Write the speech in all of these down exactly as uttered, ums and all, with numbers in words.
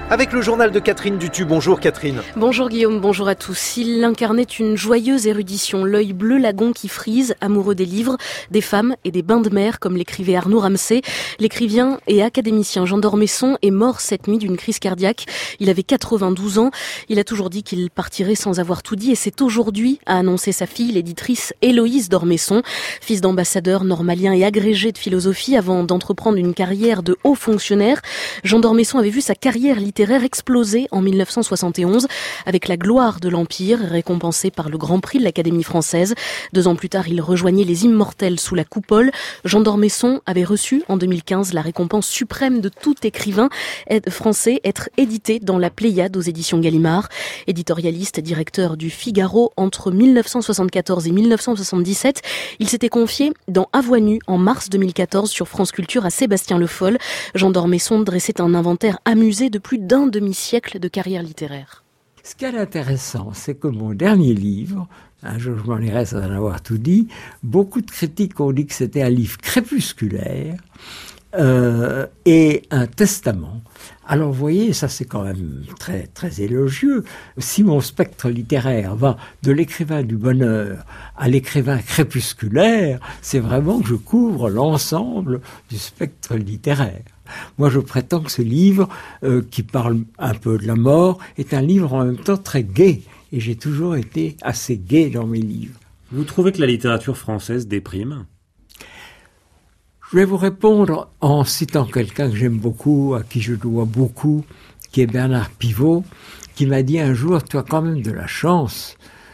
Avec le journal de Catherine Dutu. Bonjour Catherine. Bonjour Guillaume, bonjour à tous. Il incarnait une joyeuse érudition, l'œil bleu lagon qui frise, amoureux des livres, des femmes et des bains de mer, comme l'écrivait Arnaud Ramsay. L'écrivain et académicien Jean d'Ormesson est mort cette nuit d'une crise cardiaque. Il avait quatre-vingt-douze ans. Il a toujours dit qu'il partirait sans avoir tout dit et c'est aujourd'hui, a annoncé sa fille, l'éditrice Héloïse d'Ormesson. Fils d'ambassadeur normalien et agrégé de philosophie avant d'entreprendre une carrière de haut fonctionnaire, Jean d'Ormesson avait vu sa carrière littéraire explosé en mille neuf cent soixante et onze avec La gloire de l'Empire, récompensé par le Grand Prix de l'Académie française. Deux ans plus tard, il rejoignait les Immortels sous la coupole. Jean d'Ormesson avait reçu en deux mille quinze la récompense suprême de tout écrivain français, être édité dans la Pléiade aux éditions Gallimard. Éditorialiste, directeur du Figaro entre mille neuf cent soixante-quatorze et mille neuf cent soixante-dix-sept, il s'était confié dans À Voix nue en mars deux mille quatorze sur France Culture à Sébastien Le Foll. Jean d'Ormesson dressait un inventaire amusé de plus d'un demi-siècle de carrière littéraire. Ce qui est intéressant, c'est que mon dernier livre, un jour je m'en irai sans en avoir tout dit, beaucoup de critiques ont dit que c'était un livre crépusculaire euh, et un testament. Alors vous voyez, ça c'est quand même très, très élogieux. Si mon spectre littéraire va de l'écrivain du bonheur à l'écrivain crépusculaire, c'est vraiment que je couvre l'ensemble du spectre littéraire. Moi, je prétends que ce livre, euh, qui parle un peu de la mort, est un livre en même temps très gai. Et j'ai toujours été assez gai dans mes livres. Vous trouvez que la littérature française déprime ? Je vais vous répondre en citant quelqu'un que j'aime beaucoup, à qui je dois beaucoup, qui est Bernard Pivot, qui m'a dit un jour, tu as quand même de la chance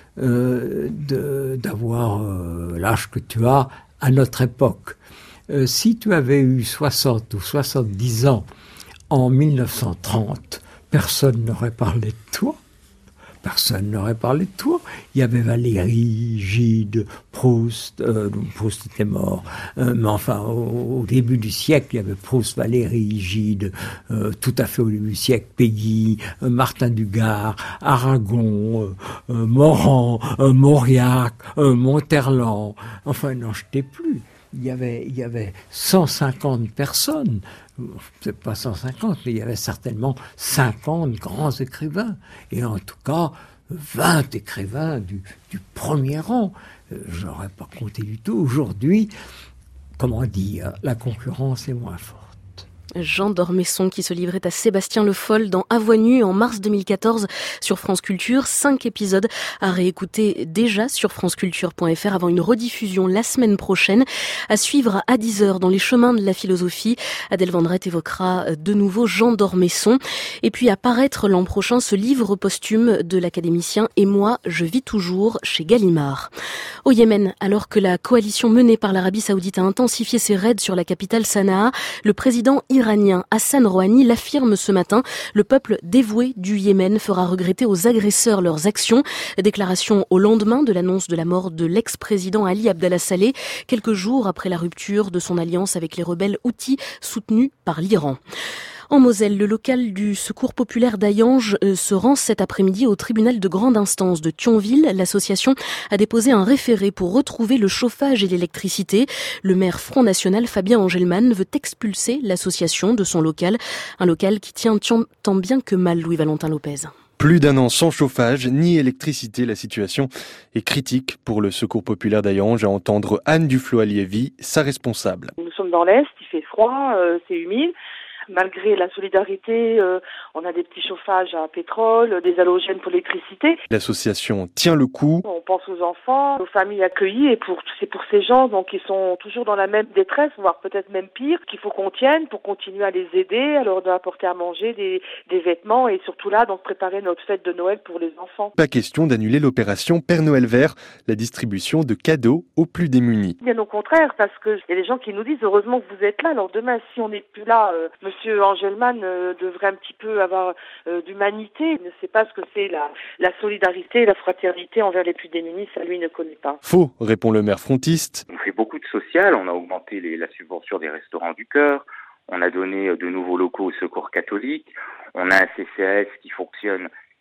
euh, de, d'avoir euh, l'âge que tu as à notre époque. Euh, si tu avais eu soixante ou soixante-dix ans en mille neuf cent trente, personne n'aurait parlé de toi. Personne n'aurait parlé de toi. Il y avait Valéry, Gide, Proust, euh, Proust était mort, euh, mais enfin au, au début du siècle, il y avait Proust, Valéry, Gide, euh, tout à fait au début du siècle, Péguy, euh, Martin Dugard, Aragon, euh, euh, Morand, euh, Mauriac, euh, Monterland, enfin n'en jetez plus. Il y avait, il y avait cent cinquante personnes, peut-être pas cent cinquante, mais il y avait certainement cinquante grands écrivains. Et en tout cas, vingt écrivains du, du premier rang. Je n'aurais pas compté du tout. Aujourd'hui, comment dire, la concurrence est moins forte. Jean d'Ormesson qui se livrait à Sébastien Le Foll dans À Voix nue en mars deux mille quatorze sur France Culture. Cinq épisodes à réécouter déjà sur franceculture point f r avant une rediffusion la semaine prochaine. À suivre à dix heures dans les chemins de la philosophie. Adèle Vendrette évoquera de nouveau Jean d'Ormesson. Et puis à paraître l'an prochain ce livre posthume de l'académicien Et moi, je vis toujours chez Gallimard. Au Yémen, alors que la coalition menée par l'Arabie Saoudite a intensifié ses raids sur la capitale Sanaa, le président iranien Hassan Rouhani l'affirme ce matin. Le peuple dévoué du Yémen fera regretter aux agresseurs leurs actions. Déclaration au lendemain de l'annonce de la mort de l'ex-président Ali Abdallah Saleh, quelques jours après la rupture de son alliance avec les rebelles houthis soutenus par l'Iran. En Moselle, le local du Secours populaire d'Hayange se rend cet après-midi au tribunal de grande instance de Thionville. L'association a déposé un référé pour retrouver le chauffage et l'électricité. Le maire Front National, Fabien Angelman, veut expulser l'association de son local. Un local qui tient tant bien que mal, Louis-Valentin Lopez. Plus d'un an sans chauffage ni électricité, la situation est critique pour le Secours populaire d'Hayange, à entendre Anne Duflo-Aliévy, sa responsable. Nous sommes dans l'Est, il fait froid, euh, c'est humide. Malgré la solidarité, euh, on a des petits chauffages à pétrole, des halogènes pour l'électricité. L'association tient le coup. On pense aux enfants, aux familles accueillies, et pour, c'est pour ces gens donc qui sont toujours dans la même détresse, voire peut-être même pire, qu'il faut qu'on tienne pour continuer à les aider, à leur apporter à manger, des, des vêtements, et surtout là, donc préparer notre fête de Noël pour les enfants. Pas question d'annuler l'opération Père Noël Vert, la distribution de cadeaux aux plus démunis. Bien au contraire, parce qu'il y a des gens qui nous disent heureusement que vous êtes là. Alors demain, si on n'est plus là, euh, Monsieur Angelman euh, devrait un petit peu avoir euh, d'humanité. Il ne sait pas ce que c'est la, la solidarité, la fraternité envers les plus démunis. Ça, lui, ne connaît pas. Faux, répond le maire frontiste. On fait beaucoup de social. On a augmenté les, la subvention des Restos du Cœur. On a donné de nouveaux locaux au Secours catholique. On a un C C A S qui fonctionne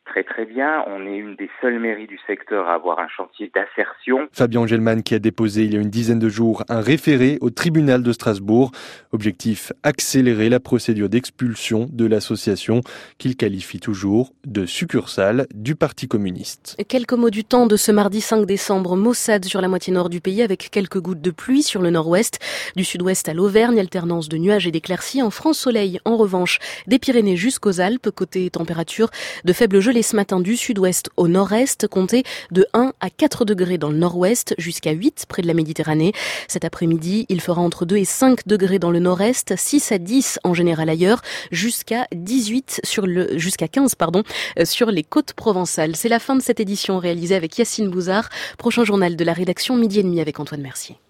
très très bien. On est une des seules mairies du secteur à avoir un chantier d'assertion. Fabien Angelman qui a déposé il y a une dizaine de jours un référé au tribunal de Strasbourg. Objectif, accélérer la procédure d'expulsion de l'association qu'il qualifie toujours de succursale du Parti communiste. Quelques mots du temps de ce mardi cinq décembre. Maussade sur la moitié nord du pays avec quelques gouttes de pluie sur le nord-ouest. Du sud-ouest à l'Auvergne, alternance de nuages et d'éclaircies. En France, soleil en revanche des Pyrénées jusqu'aux Alpes. Côté température, de faibles gelées ce matin du sud-ouest au nord-est. Comptez de un à quatre degrés dans le nord-ouest jusqu'à huit près de la Méditerranée. Cet après-midi, il fera entre deux et cinq degrés dans le nord-est, six à dix en général ailleurs, jusqu'à dix-huit sur le, jusqu'à quinze, pardon, sur les côtes provençales. C'est la fin de cette édition réalisée avec Yacine Bouzard. Prochain journal de la rédaction, midi et demi avec Antoine Mercier.